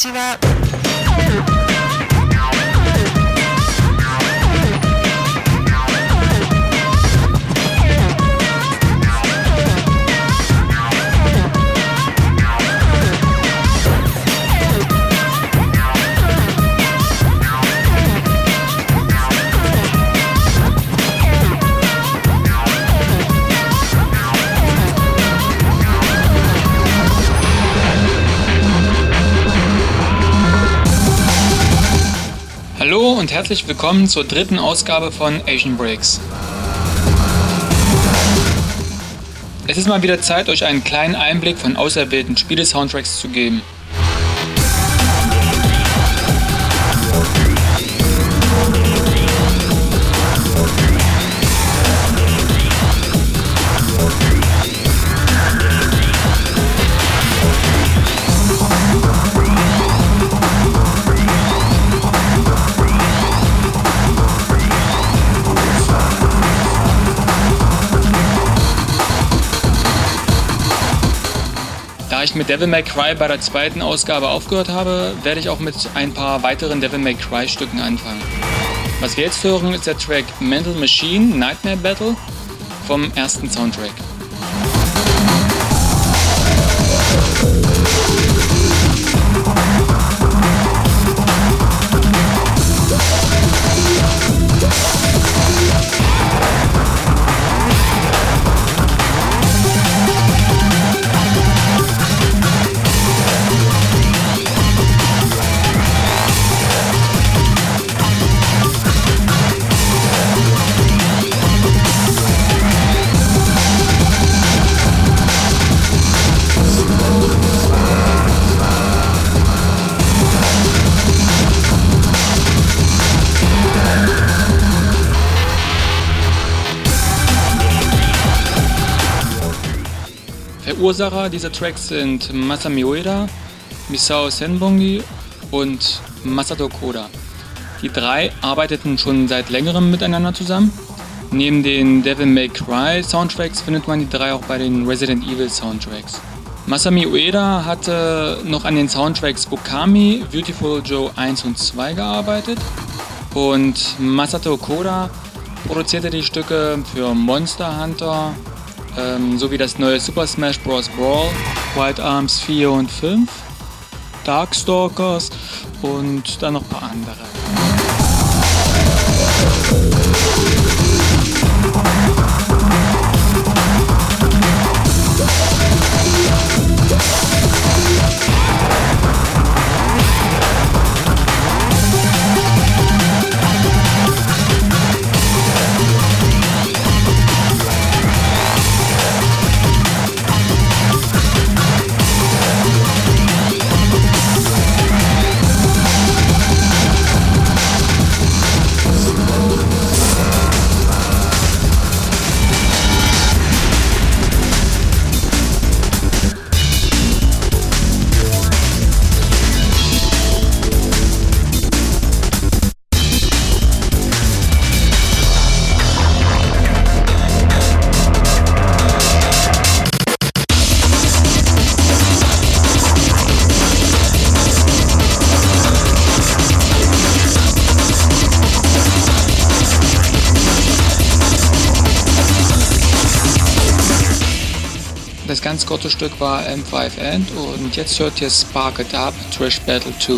ちは。 Hallo und herzlich willkommen zur dritten Ausgabe von Asian Breaks. Es ist mal wieder Zeit, euch einen kleinen Einblick von auserwählten Spiele-Soundtracks zu geben. Da ich mit Devil May Cry bei der zweiten Ausgabe aufgehört habe, werde ich auch mit ein paar weiteren Devil May Cry Stücken anfangen. Was wir jetzt hören, ist der Track Mental Machine Nightmare Battle vom ersten Soundtrack. Verursacher dieser Tracks sind Masami Ueda, Misao Senbongi und Masato Koda. Die drei arbeiteten schon seit längerem miteinander zusammen. Neben den Devil May Cry Soundtracks findet man die drei auch bei den Resident Evil Soundtracks. Masami Ueda hatte noch an den Soundtracks Okami, Beautiful Joe 1 und 2 gearbeitet und Masato Koda produzierte die Stücke für Monster Hunter, sowie das neue Super Smash Bros. Brawl, Wild Arms 4 und 5, Darkstalkers und dann noch ein paar andere. Das ganz kurze Stück war M5 End und jetzt hört ihr Spark It Up Trash Battle 2.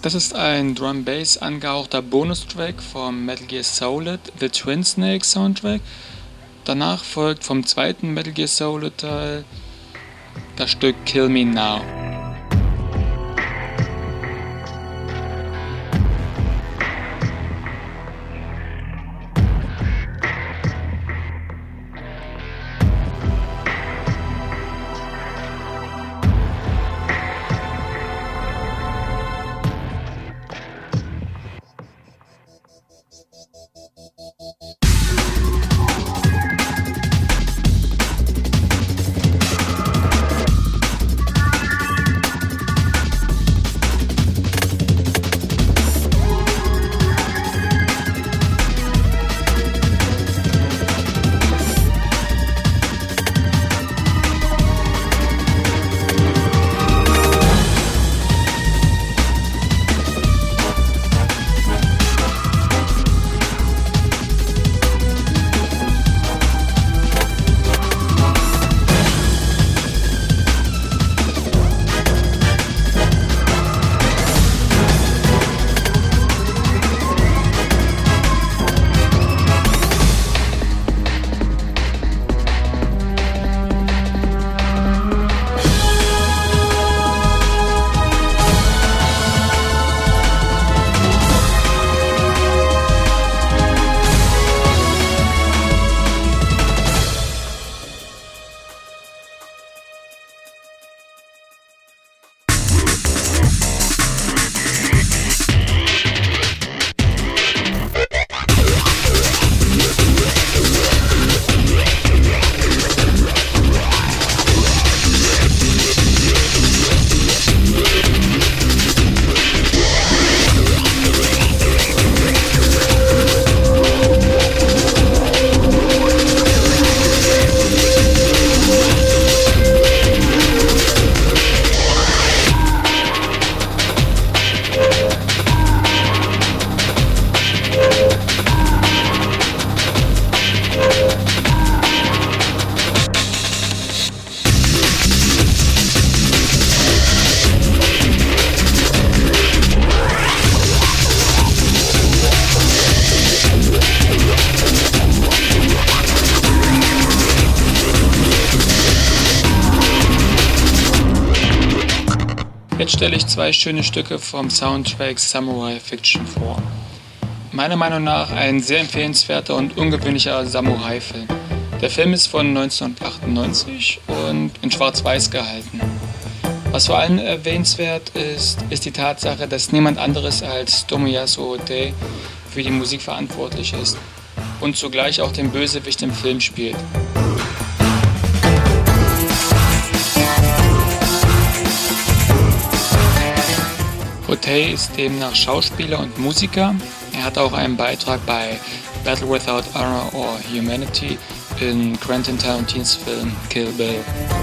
Das ist ein Drum-Bass angehauchter Bonustrack vom Metal Gear Solid The Twin Snakes Soundtrack. Danach folgt vom zweiten Metal Gear Solid Teil das Stück Kill Me Now. Jetzt stelle ich zwei schöne Stücke vom Soundtrack Samurai Fiction vor. Meiner Meinung nach ein sehr empfehlenswerter und ungewöhnlicher Samurai-Film. Der Film ist von 1998 und in Schwarz-Weiß gehalten. Was vor allem erwähnenswert ist die Tatsache, dass niemand anderes als Tomoyasu Hotei für die Musik verantwortlich ist und zugleich auch den Bösewicht im Film spielt. Hotei ist demnach Schauspieler und Musiker. Er hat auch einen Beitrag bei Battle Without Honor or Humanity in Quentin Tarantinos Film Kill Bill.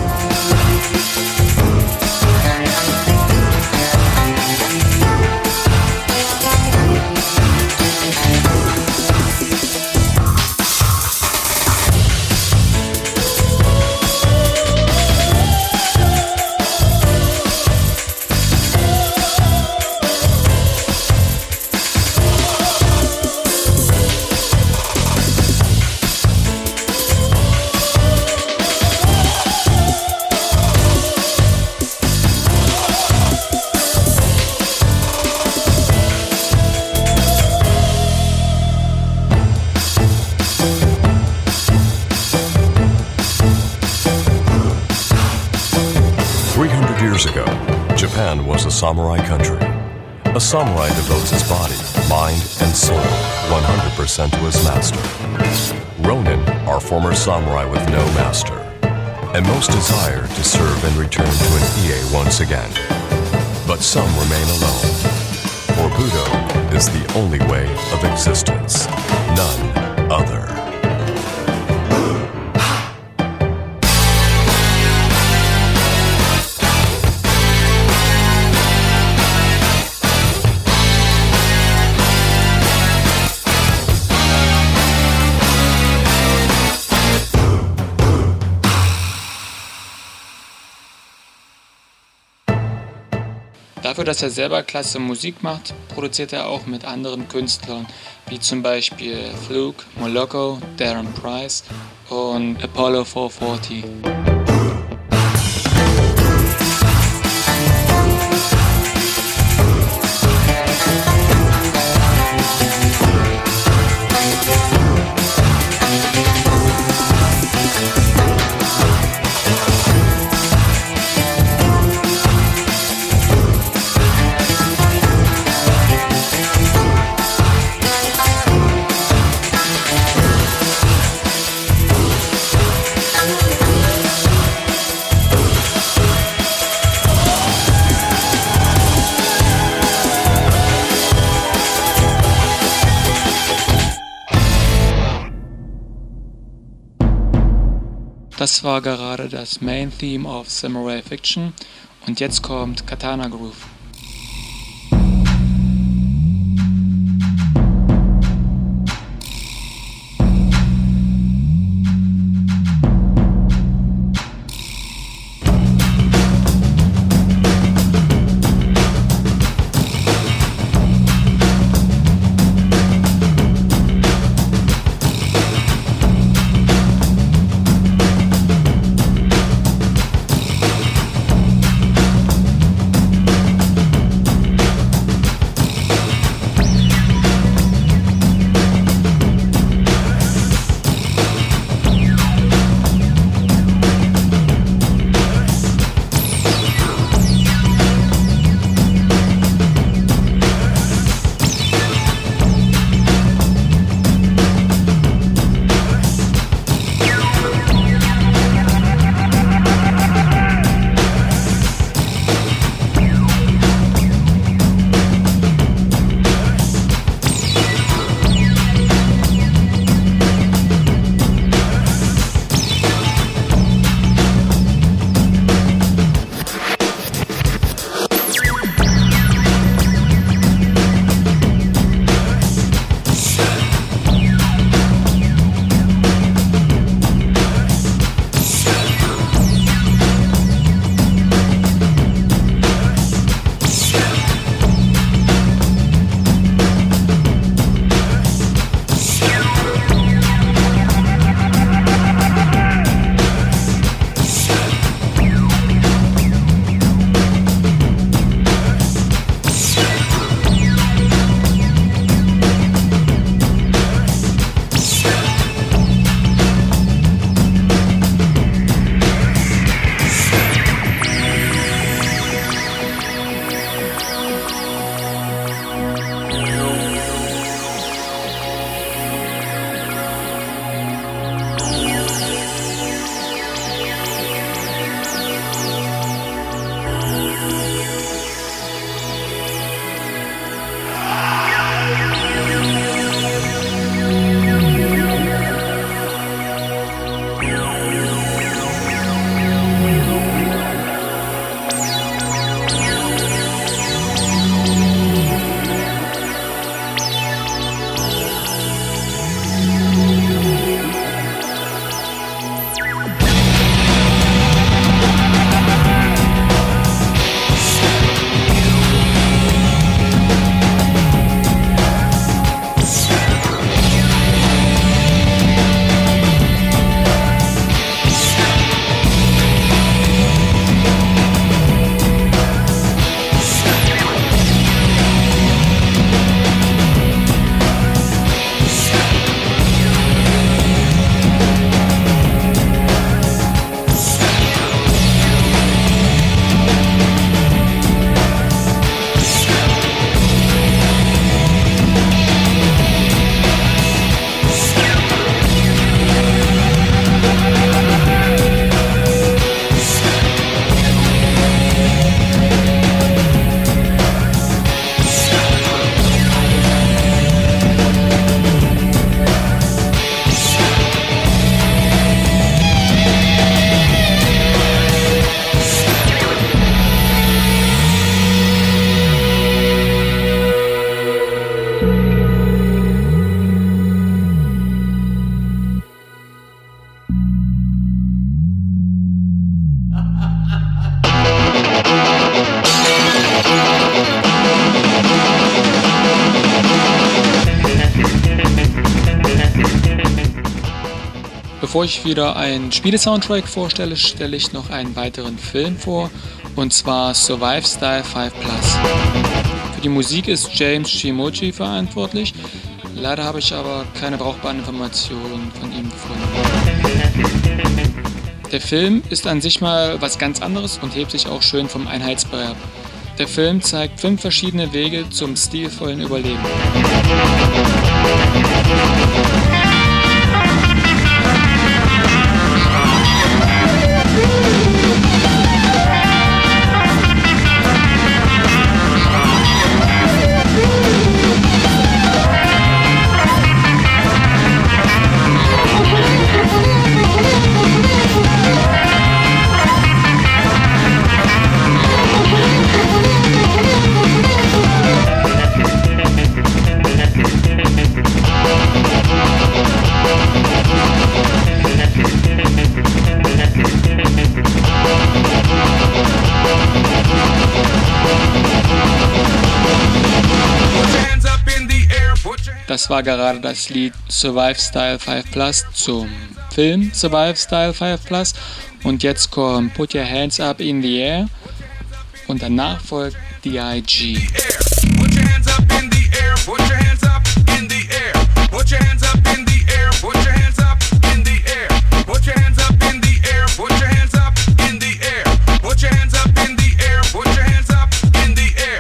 Years ago, Japan was a samurai country. A samurai devotes his body, mind, and soul 100% to his master. Ronin are former samurai with no master, and most desire to serve and return to an Ie once again. But some remain alone, for Budo is the only way of existence, none other. Dafür, dass er selber klasse Musik macht, produziert er auch mit anderen Künstlern, wie zum Beispiel Fluke, Moloko, Darren Price und Apollo 440. Das war gerade das Main Theme of Samurai Fiction und jetzt kommt Katana Groove. Bevor ich wieder einen Spiele-Soundtrack vorstelle, stelle ich noch einen weiteren Film vor, und zwar Survive Style 5 Plus. Für die Musik ist James Shimoji verantwortlich, leider habe ich aber keine brauchbaren Informationen von ihm gefunden. Der Film ist an sich mal was ganz anderes und hebt sich auch schön vom Einheitsbrei ab. Der Film zeigt 5 verschiedene Wege zum stilvollen Überleben. Das war gerade das Lied Survive Style 5 Plus zum Film Survive Style 5 Plus. Und jetzt kommt Put Your Hands Up in the Air und danach folgt D.I.G. Put your hands up in the air, put your hands up in the air, put your hands up in the air, put your hands up in the air, put your hands up in the air, put your hands up in the air, put your hands up in the air, put your hands up in the air.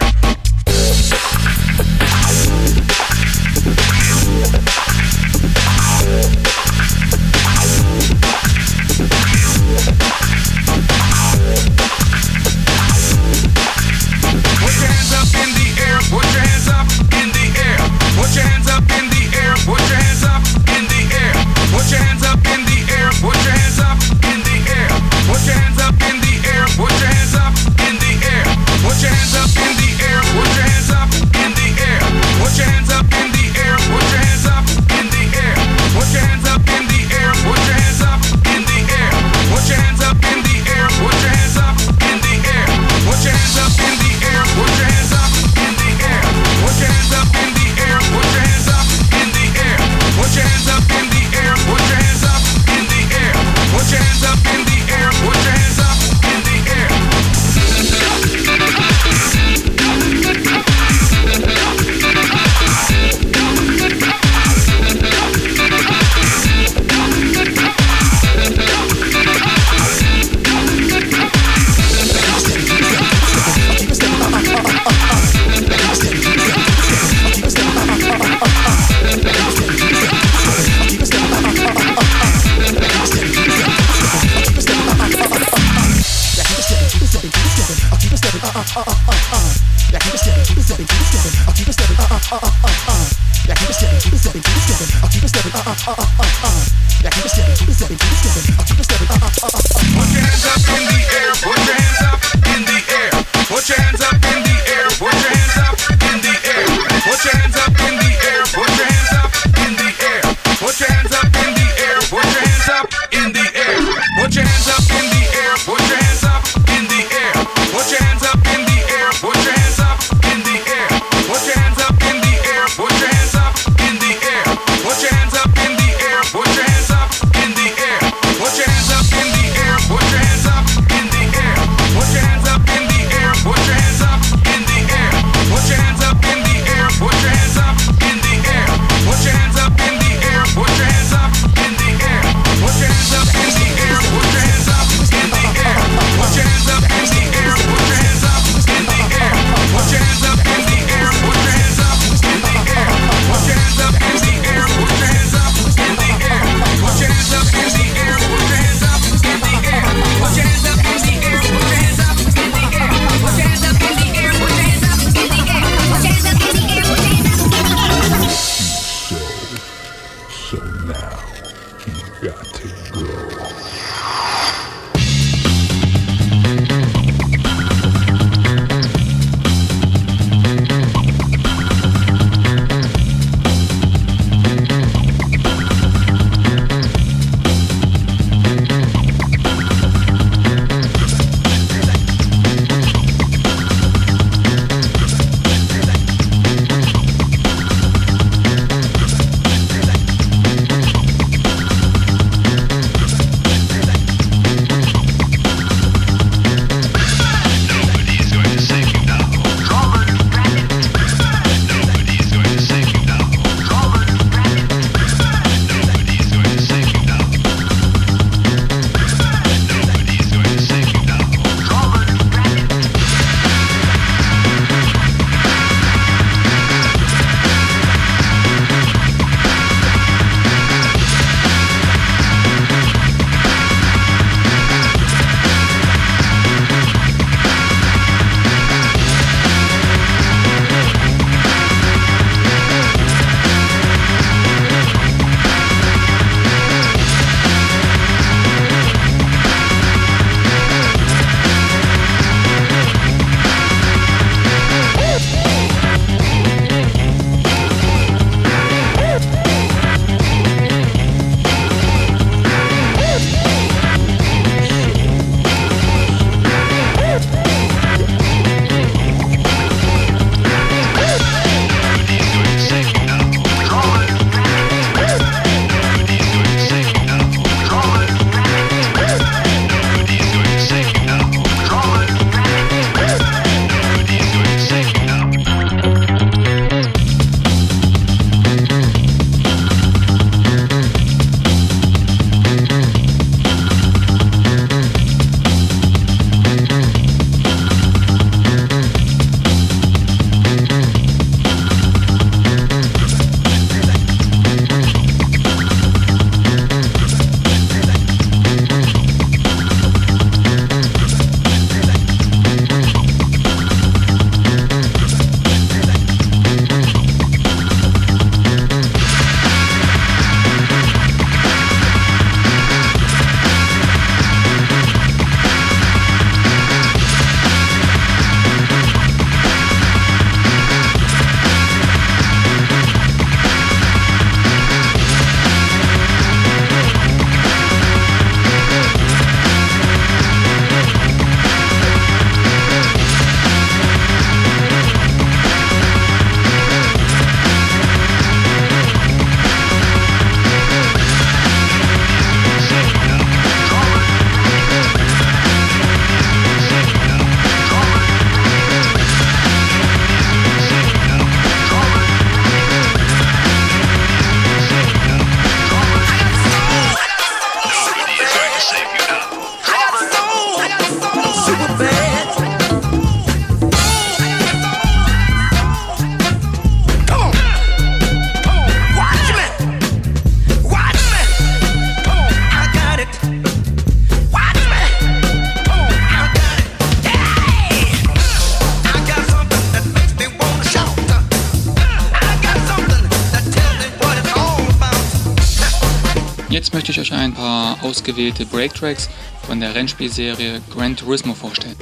Jetzt möchte ich euch ein paar ausgewählte Breaktracks von der Rennspielserie Gran Turismo vorstellen.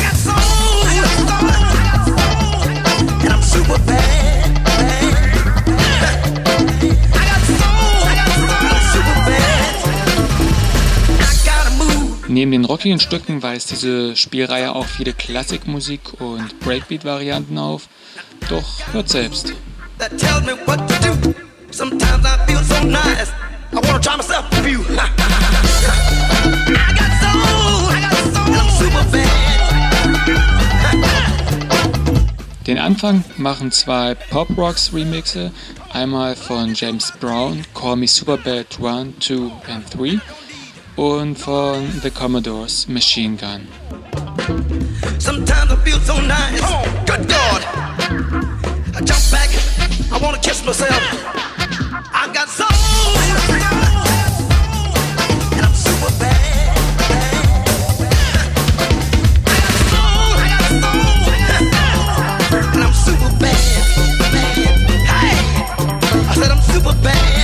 Neben den rockigen Stücken weist diese Spielreihe auch viele Klassikmusik und Breakbeat-Varianten auf. Doch hört selbst. Den Anfang machen zwei Pop-Rocks-Remixe, einmal von James Brown, Call Me Superbad 1, 2 and 3 und von The Commodores, Machine Gun. Sometimes I feel so nice. Good God. I jump back. I wanna kiss myself. I got soul. And I'm super bad. And I'm super bad. Hey. I said I'm super bad.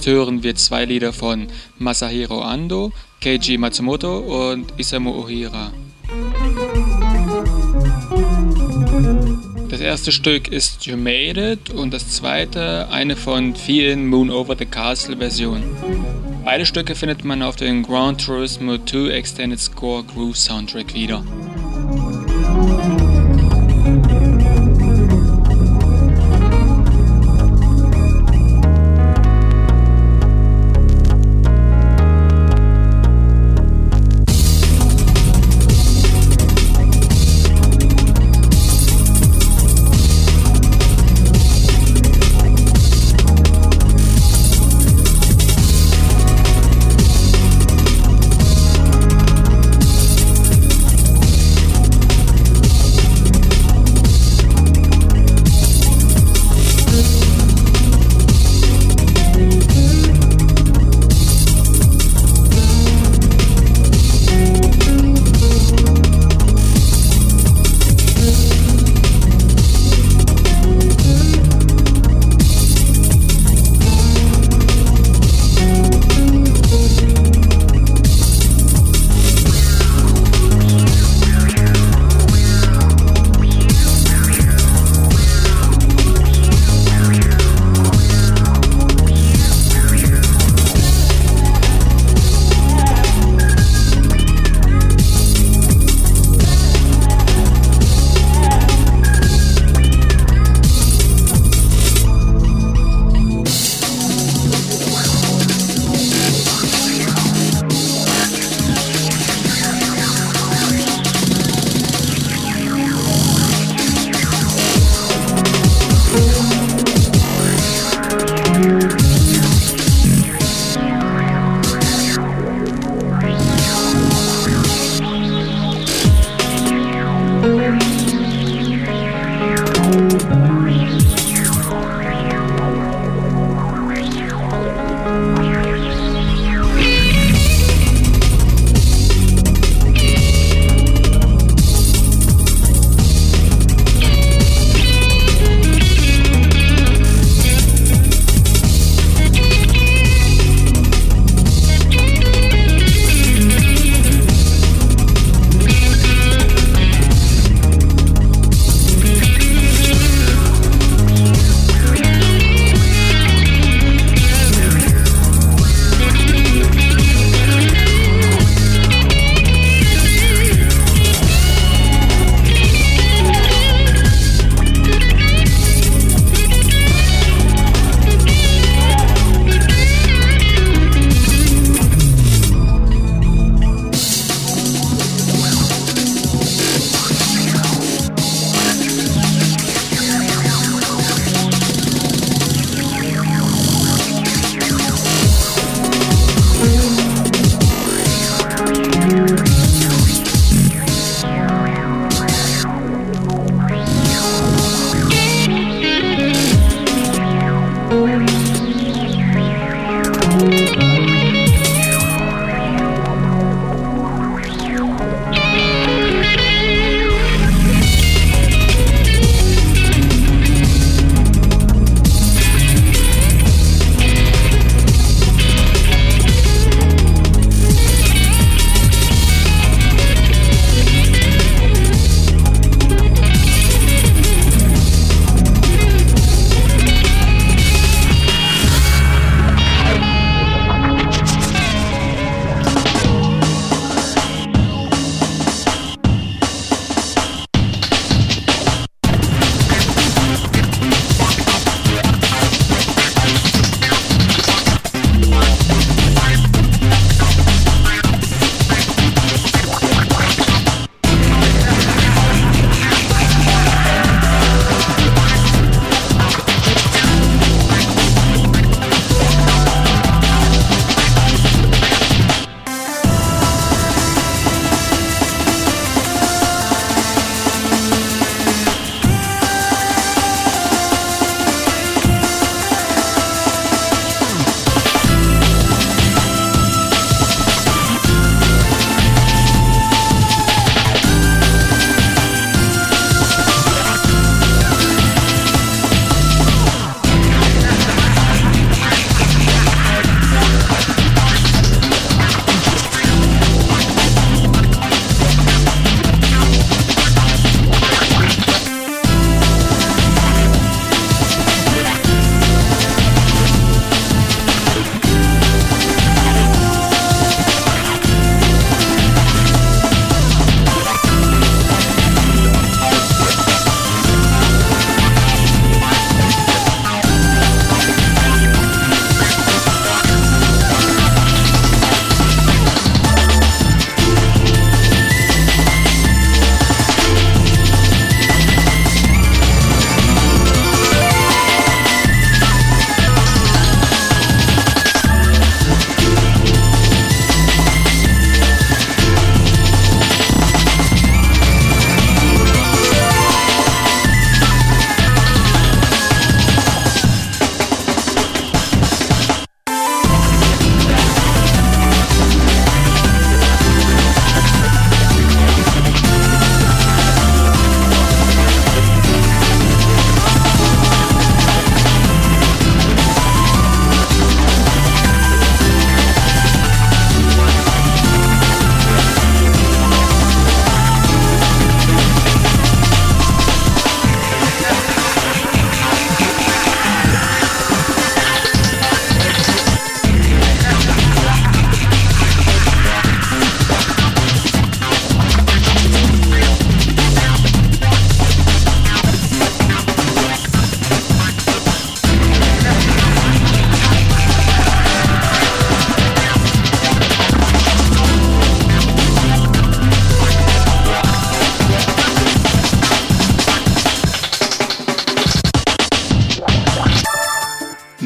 Jetzt hören wir 2 Lieder von Masahiro Ando, Keiji Matsumoto und Isamu Ohira. Das erste Stück ist You Made It und das zweite eine von vielen Moon Over the Castle Versionen. Beide Stücke findet man auf dem Gran Turismo 2 Extended Score Groove Soundtrack wieder.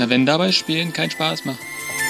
wenn dabei Spielen keinen Spaß macht.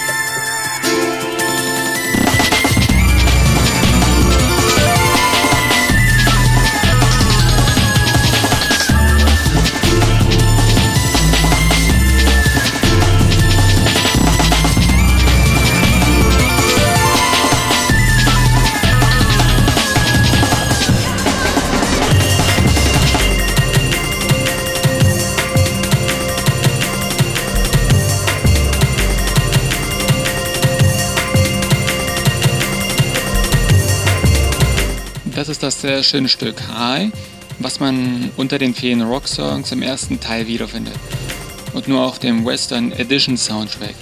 Das ist das sehr schöne Stück High, was man unter den vielen Rocksongs im ersten Teil wiederfindet und nur auf dem Western Edition Soundtrack.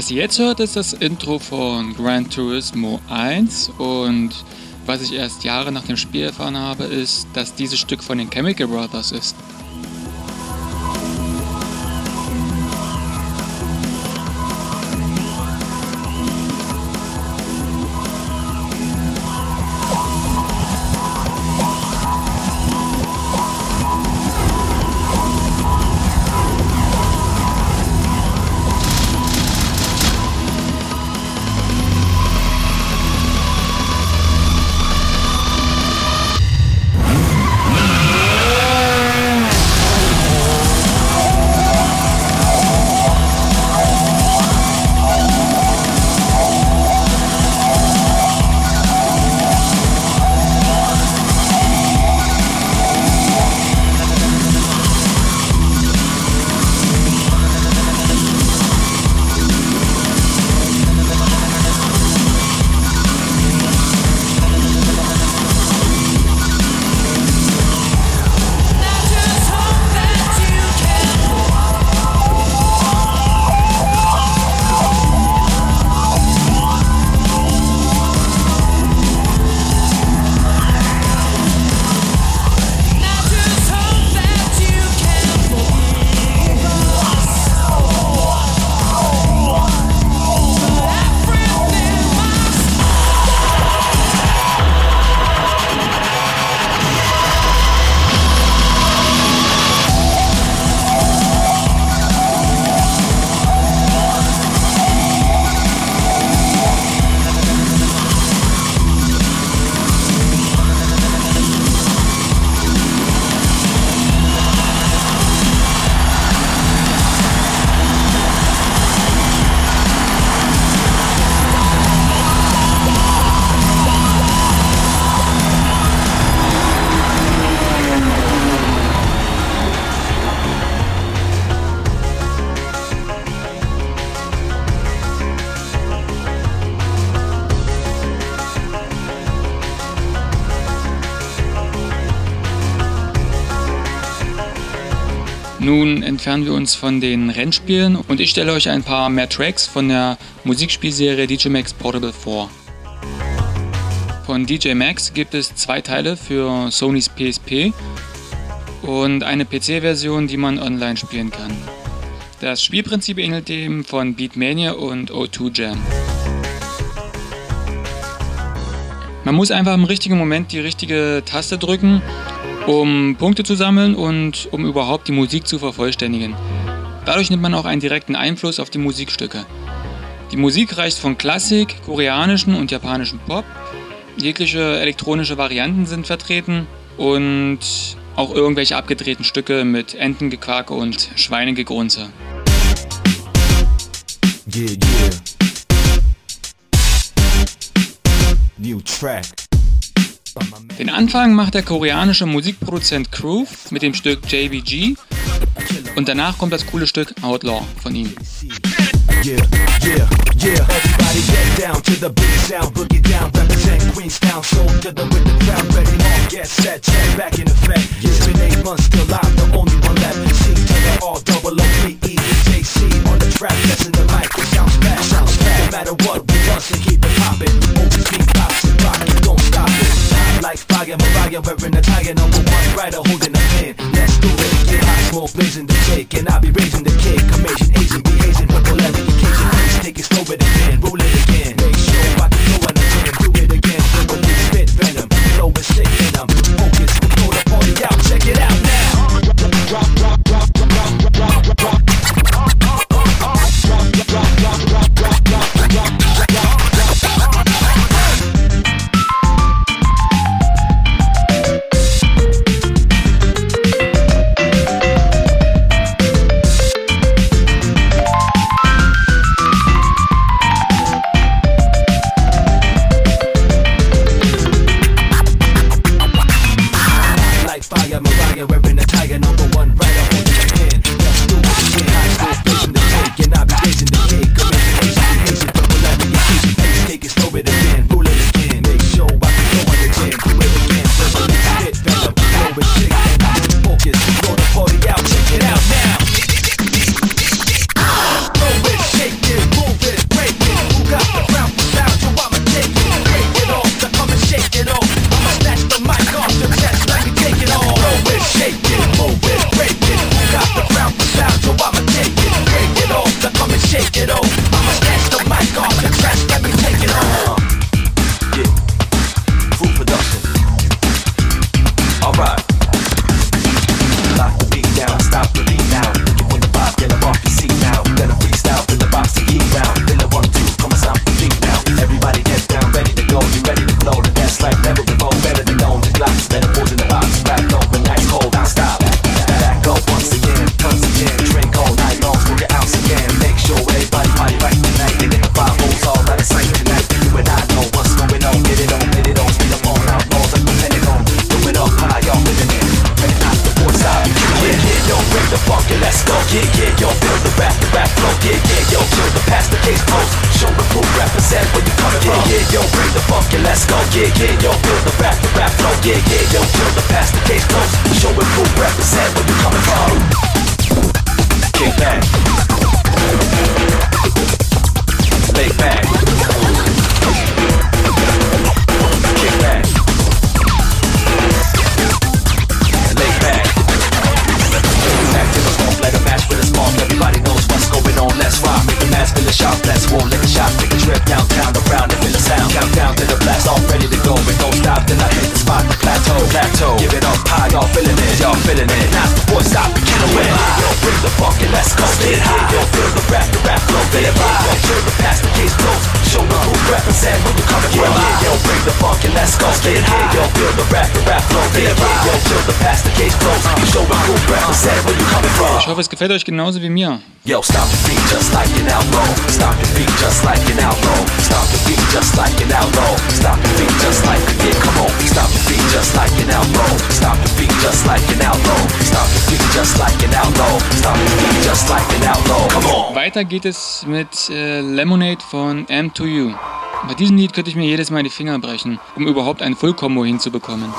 Was ihr jetzt hört, ist das Intro von Gran Turismo 1 und was ich erst Jahre nach dem Spiel erfahren habe, ist, dass dieses Stück von den Chemical Brothers ist. Nun entfernen wir uns von den Rennspielen und ich stelle euch ein paar mehr Tracks von der Musikspielserie DJ Max Portable vor. Von DJ Max gibt es 2 Teile für Sonys PSP und eine PC-Version, die man online spielen kann. Das Spielprinzip ähnelt dem von Beatmania und O2 Jam. Man muss einfach im richtigen Moment die richtige Taste drücken, um Punkte zu sammeln und um überhaupt die Musik zu vervollständigen. Dadurch nimmt man auch einen direkten Einfluss auf die Musikstücke. Die Musik reicht von Klassik, koreanischen und japanischen Pop, jegliche elektronische Varianten sind vertreten und auch irgendwelche abgedrehten Stücke mit Entengequake und Schweinegegrunze. Yeah, yeah. New track. Den Anfang macht der koreanische Musikproduzent Groove mit dem Stück JBG und danach kommt das coole Stück Outlaw von ihm. Yeah, yeah, yeah. Everybody get down to the big sound, boogie down, represent Queenstown, soul to the with the crowd, ready, on, get set, check back in effect. It's been 8 months still I'm the only one left. C to the R, double O-P-E, JC on the track, pressing the mic, it sounds fast, no matter what we bust and keep it poppin'. Open beat, pops and rock, don't stop it. Like fire, Mariah, wearing a tiger, number 1 writer, holding a pen. Let's do it, get hot, smoke, blazing the cake, and I'll be raising the cake. I'm Asian, Asian, be hazing, but don't let me occasion. Please take it, slow it again, roll it again. Make sure I can go on the jam, do it again. Verbally spit venom, flow is sick in them. Focus, throw the party out, check it out now. Rock, rock, rock, rock, rock, rock, rock, rock. yeah, yeah, yo, feel the rap flow, yeah, yeah, yo, feel the past the case close. Show and prove, represent where you coming from. Kick back, lay back, kick back, lay back. Back to the funk, let a match with a spark. Everybody knows what's going on. Let's rock, make the mask feel the sharp. Let's roll, let the shot, take a trip downtown, around and feel the sound. Count down to the blast, all ready to go. But don't stop till I hit the spot, the plateau. Give it up high, y'all feeling it. Not the boy, stop the killer win. Yo, bring the funk and let's go. Get high, yo, feel the rap flow. Get it by, yo, chill the past the case close. Show the who represent where you coming from. Yeah, yo, bring the funk and let's go. Get high, yo, feel the rap flow. Get it by, yo, chill the past the case close. Show the who represent where you coming from. Ich hoffe, es gefällt euch genauso wie mir. Yo, stop the beat just like an outlaw. Stop the beat just like an outlaw. Stop the beat just like an outlaw. Stop the beat just like a yeah, come on. Stop the beat just like an outlaw. Stop the beat just like an outlaw. Stop the beat just like an outlaw. Stop the beat just like an outlaw. Come on. Weiter geht es mit Lemonade von M2U. Bei diesem Lied könnte ich mir jedes Mal die Finger brechen, um überhaupt ein Full-Combo hinzubekommen.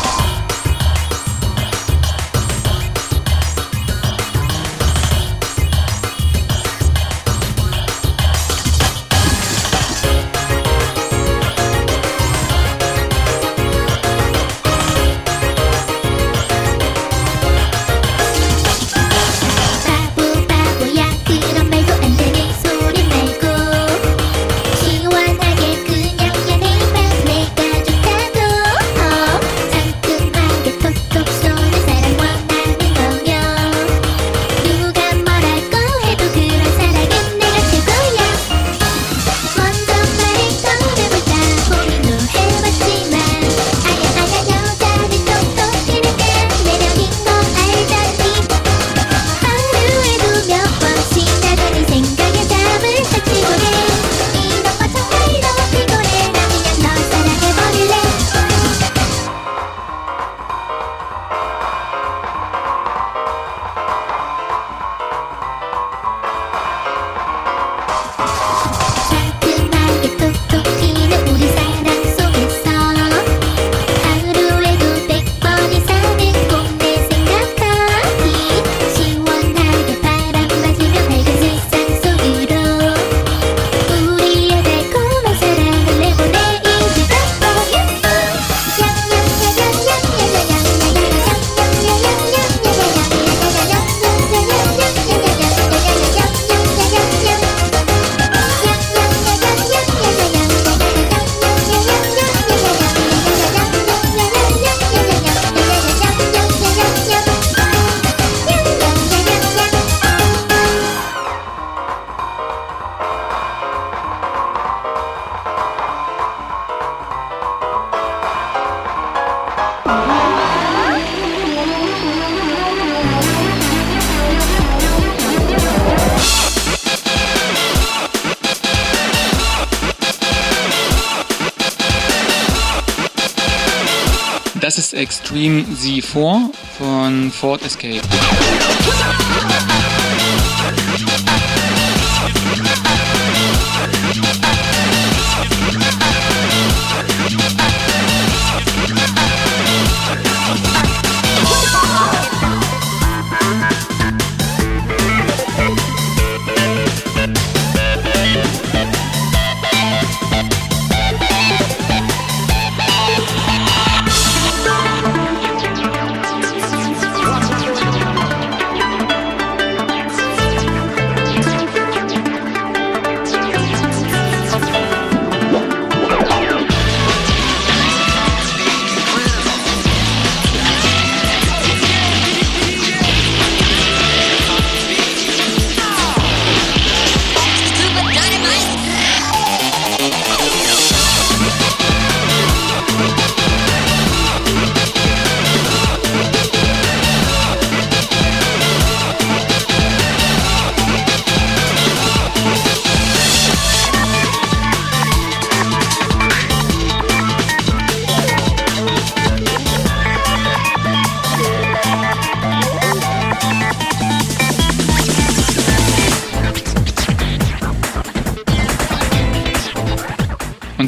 Das ist Extreme Z4 von Ford Escape.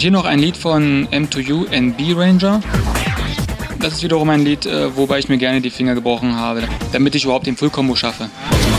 hier noch ein Lied von M2U and B-Ranger. Das ist wiederum ein Lied, wobei ich mir gerne die Finger gebrochen habe, damit ich überhaupt den Full-Combo schaffe.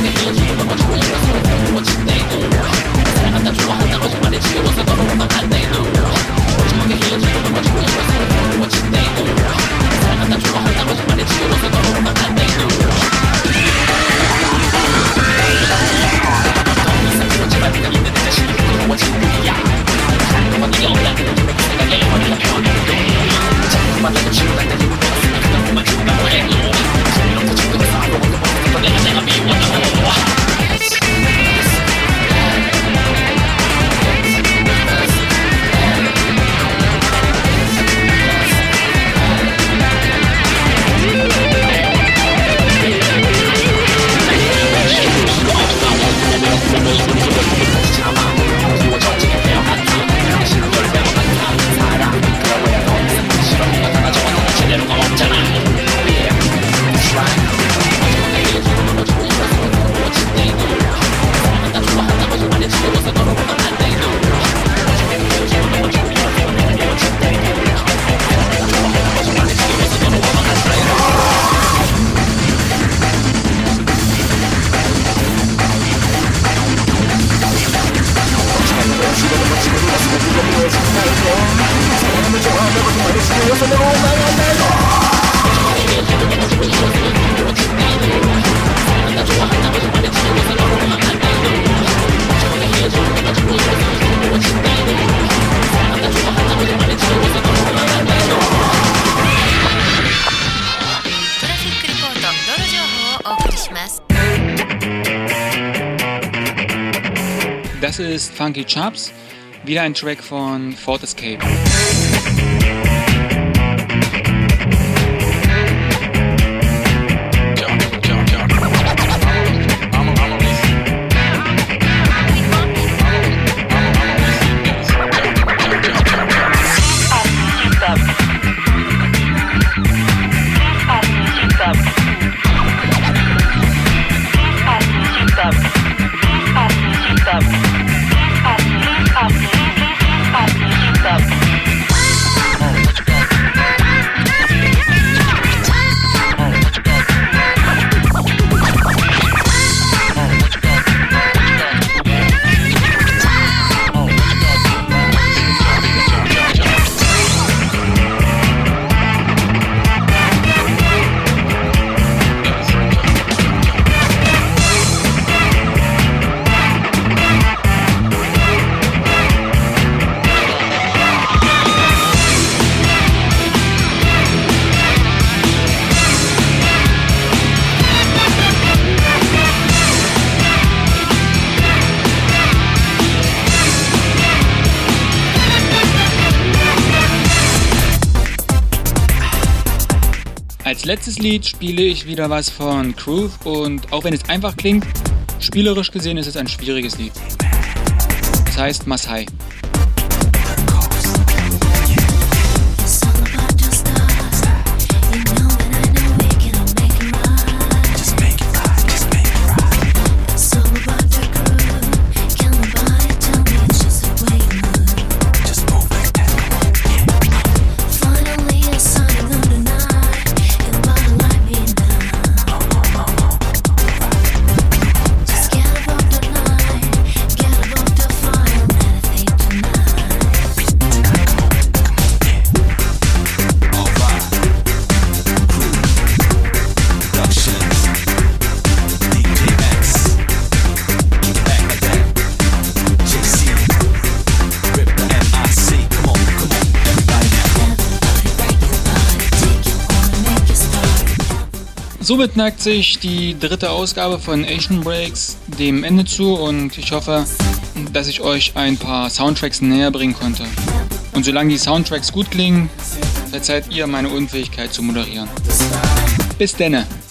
Das ist Funky Chops, wieder ein Track von Fort Escape. Als letztes Lied spiele ich wieder was von Groove und auch wenn es einfach klingt, spielerisch gesehen ist es ein schwieriges Lied. Es heißt Masai. Somit neigt sich die dritte Ausgabe von Asian Breaks dem Ende zu und ich hoffe, dass ich euch ein paar Soundtracks näher bringen konnte. Und solange die Soundtracks gut klingen, verzeiht ihr meine Unfähigkeit zu moderieren. Bis denne!